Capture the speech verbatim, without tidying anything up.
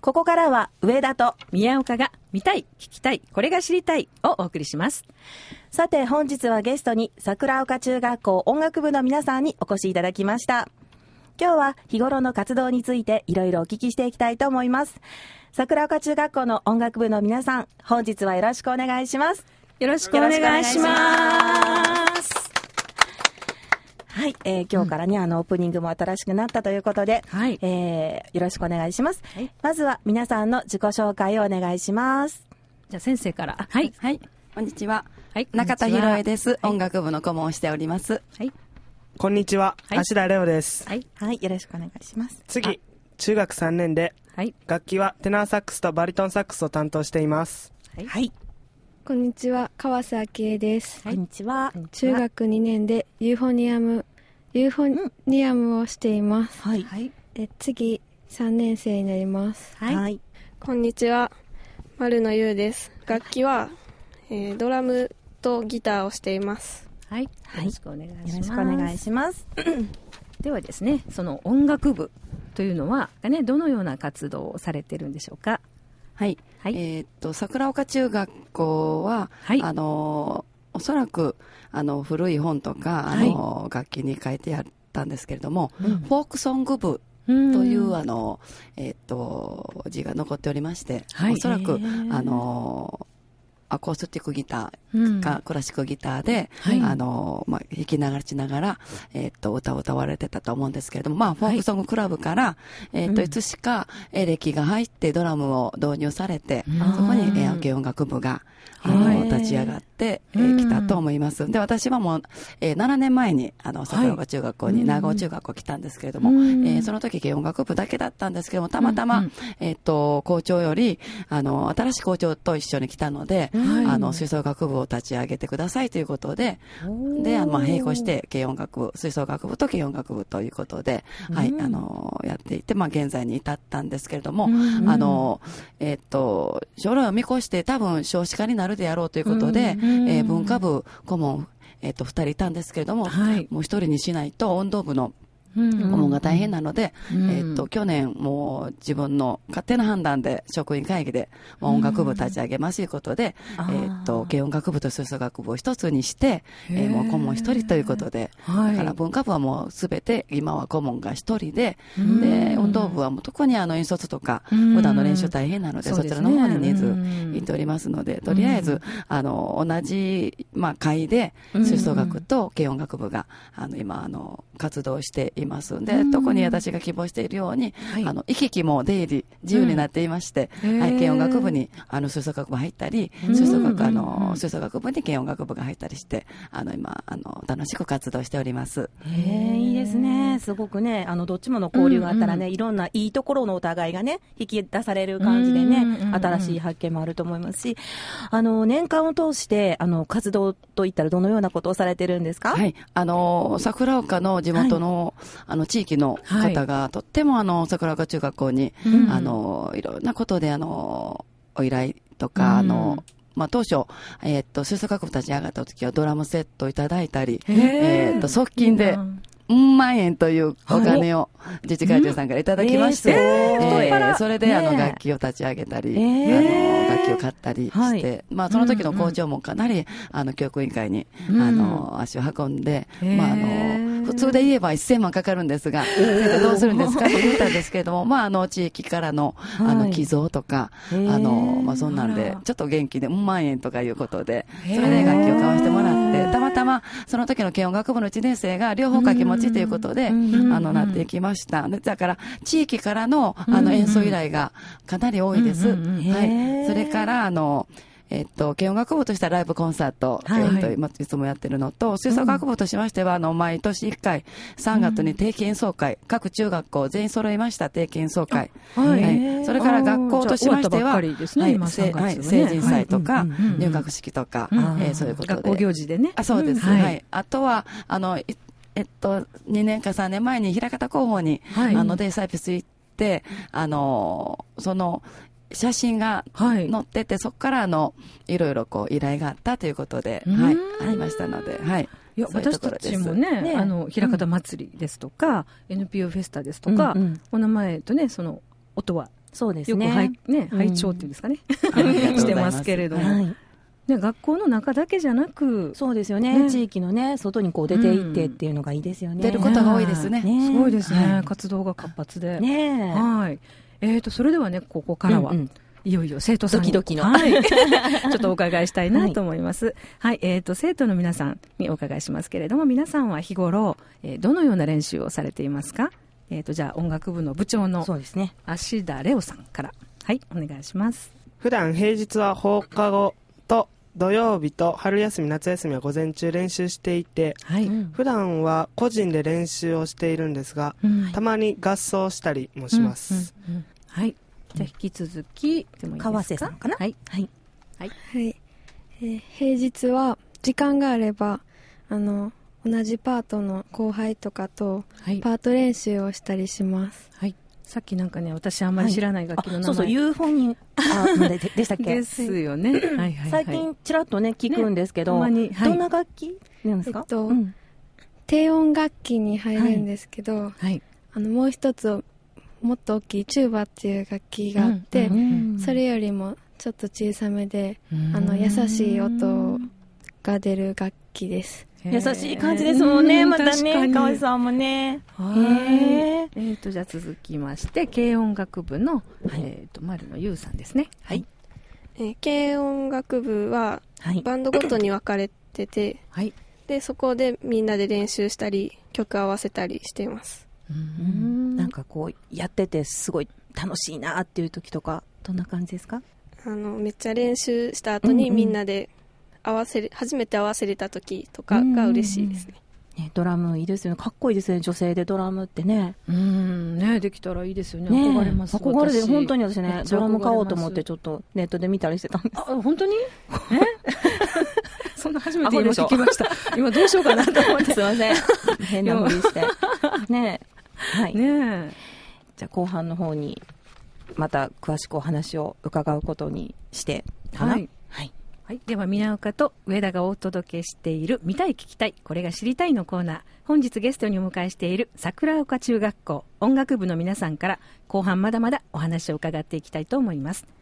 ここからは上田と宮岡が見たい、聞きたい、これが知りたいをお送りします。 さて本日はゲストに桜丘中学校音楽部の皆さんにお越しいただきました。今日は日頃の活動についていろいろお聞きしていきたいと思います。桜丘中学校の音楽部の皆さん、本日はよろしくお願いします。 よろしくお願いします。 はい、えー、今日からね、うん、あのオープニングも新しくなったということで、 はい、 えー、よろしくお願いします、 はい、 まずは皆さんの自己紹介をお願いします。 じゃあ先生から。 はい、はい、こんにちは、はい、中田博恵です、はい、音楽部の顧問をしております。 はい、 こんにちは、 はい、 芦田レオです。 はい、はい、よろしくお願いします。 次、中学さんねんで、 はい、 楽器はテナーサックスとバリトンサックスを担当しています。 はい、はい、 こんにちは、川瀬明恵です。 こんにちは。 中学にねんでユーフォニアムユーフォニアムをしています。 はい、はい、 え次さんねん生になります。 はい、はい、 こんにちは、丸野優です。楽器は、えー、ドラムとギターをしています。 はい、よろしくお願いします。 よろしくお願いしますではですね、その音楽部というのは、ね、どのような活動をされてるんでしょうか。 はい、はい、えー、っと桜丘中学校は、はい、あのおそらくあの古い本とかあの、はい、楽器に書いてあったんですけれども、うん、フォークソング部というあの、えー、っと字が残っておりまして、はい、おそらくあのアコースティックギターか、うん、クラシックギターで、はい、あの、まあ、弾きながらしながら、えー、っと、歌を歌われてたと思うんですけれども、まあ、フォークソングクラブから、はい、えー、っと、いつしかエレキが入ってドラムを導入されて、うん、そこに、えー、軽音楽部が、あの、立ち上がってき、えー、たと思います。で、私はもう、えー、ななねんまえに、あの、桜丘中学校に、長尾中学校来たんですけれども、うん、えー、その時軽音楽部だけだったんですけども、たまたま、うん、えー、っと、校長より、あの、新しい校長と一緒に来たので、はい、あの吹奏楽部を立ち上げてくださいということで、で、まあ、並行して軽音楽部、吹奏楽部と軽音楽部ということで、うん、はい、あの、やっていて、まあ、現在に至ったんですけれども、うん、あの、えっと、将来を見越して多分少子化になるであろうということで、うん、えー、文化部顧問、えっと、二人いたんですけれども、はい、もう一人にしないと音頭部の顧問が大変なので、うん、えー、っと去年もう自分の勝手な判断で職員会議で音楽部立ち上げますということで、うん、えー、っと軽音楽部と吹奏楽部を一つにして、えー、もう顧問一人ということで、だから文化部はもうすべて今は顧問が一人で、うん、で音頭部はもう特にあの引率とか普段の練習大変なので、うん、そちらの方にニーズいっておりますので、とりあえずあの同じ、まあ、会で吹奏楽と軽音楽部があの今あの活動しています。で、特に私が希望しているように、はい、あの行き来も出入り自由になっていまして、うん、はい、軽音楽部にあの吹奏楽部入ったり、吹奏楽あの吹奏楽部に軽音楽部が入ったりして、あの今あの楽しく活動しております。 へえ、いいですね。すごくね、あのどっちもの交流があったらね、うんうん、いろんないいところのお互いがね引き出される感じでね、うんうんうん、新しい発見もあると思いますし、あの年間を通してあの活動といったらどのようなことをされてるんですか。 はい、あの桜丘の地元の、はい、あの地域の方が、はい、とってもあの桜丘中学校に、うん、あのいろんなことであのお依頼とか、うん、あのまあ、当初、えー、っと吹奏楽部立ち上がった時はドラムセットをいただいたり、えー、っと側近でうん万円というお金を自治会長さんからいただきまして、えーえー、それであの楽器を立ち上げたり、えー、あの楽器を買ったりして、はい、まあ、その時の校長もかなりあの教育委員会に、うん、あの足を運んで、えー、まあ、あの普通で言えばせんまんかかるんですが、えー、どうするんですかと言ったんですけれども、まあ、あの地域からのあの寄贈とか、はい、あのまあ、そんなんでちょっと元気でうん万円とかいうことで、それで楽器を買わせてもらって、たまたまその時の軽音楽部のいちねん生が両方掛け持ちということで、あのなっていきました。だから地域からのあの演奏依頼がかなり多いです。はい。それからあのえっと、軽音楽部としてはライブコンサート、はい、えっと、今いつもやってるのと、吹奏楽部としましては、あの、毎年いっかい、さんがつに定期演奏会、各中学校全員揃いました定期演奏会。はい。はい、それから学校としましては、はい、成人祭とか、入学式とか、えー、そういうことで。 学校行事でね。 あ、そうです。はい。はい、あとは、あの、えっと、にねんかさんねんまえに枚方工房に、はい、あの、デイサービス行って、あの、その、写真が載ってて、はい、そこからあのいろいろこう依頼があったということで、はい、ありましたので、はい。 いや、私たちもね、ね、あの枚方祭りですとか、うん、エヌピーオー フェスタですとか、うんうん、お名前とね、その音はそうですね。 よく拝、ね、拝聴っていうんですかね、してますけれども。はい、ね、学校の中だけじゃなく、 そうですよね、ね、地域のね、外にこう出て行ってっていうのがいいですよね。 出ることが多いですね。 ね、すごいですね、はい、活動が活発で。 ね、 はい。えーと、それではね、ここからは、うんうん、いよいよ生徒さんにドキドキの、 はい、ちょっとお伺いしたいなと思います。はい、はい、えーと、生徒の皆さんにお伺いしますけれども、皆さんは日頃、えー、どのような練習をされていますか？えーと、じゃあ音楽部の部長の芦田レオさんから、はい、お願いします。 普段平日は放課後と土曜日と春休み夏休みは午前中練習していて、はい、普段は個人で練習をしているんですが、うん、たまに合奏したりもします。 うんうんうん、はい、じゃあ引き続きでもいいですか？ 川瀬さんかな。 はいはいはい、はいえー、平日は時間があればあの同じパートの後輩とかとパート練習をしたりします。 はい、さっきなんかね、私あんまり知らない楽器の名前、はい、 そうそう、ユーフォニアで, でしたっけ？ ですよね。はいはいはい、 最近ちらっとね聞くんですけど、ね、はい、どんな楽器なんですか？ えっと、 うん、 低音楽器に入るんですけど、はいはい、あのもう一つもっと大きいチューバっていう楽器があって、うんうん、それよりもちょっと小さめで、あの優しい音が出る楽器です。 優しい感じですもんね、またね、川井さんもね。 はい。えっと、じゃあ続きまして、軽音楽部の、えっと、丸野優さんですね。はい。 えー、軽音楽部は、バンドごとに分かれてて、はい。で、そこでみんなで練習したり、曲合わせたりしています。 うん。なんかこう、やっててすごい楽しいなっていう時とか、どんな感じですか？ あの、めっちゃ練習した後にみんなで、合わせ初めて合わせれた時とかが嬉しいですね。 ね、ドラムいいですよね。かっこいいですね、女性でドラムってね。 うんね、できたらいいですよね。 ね、 憧れます。 憧れで本当に私ね、ドラム買おうと思ってちょっとネットで見たりしてたんです。 あ、本当に？えそんな初めて今聞きました。今どうしようかなと思って。 すいません。変なふりして。ね、はい。 ね、 じゃあ後半の方にまた詳しくお話を伺うことにしてかな。はい。はい。 はい、では宮岡と上田がお届けしている見たい聞きたいこれが知りたいのコーナー、本日ゲストにお迎えしている桜丘中学校音楽部の皆さんから後半まだまだお話を伺っていきたいと思います。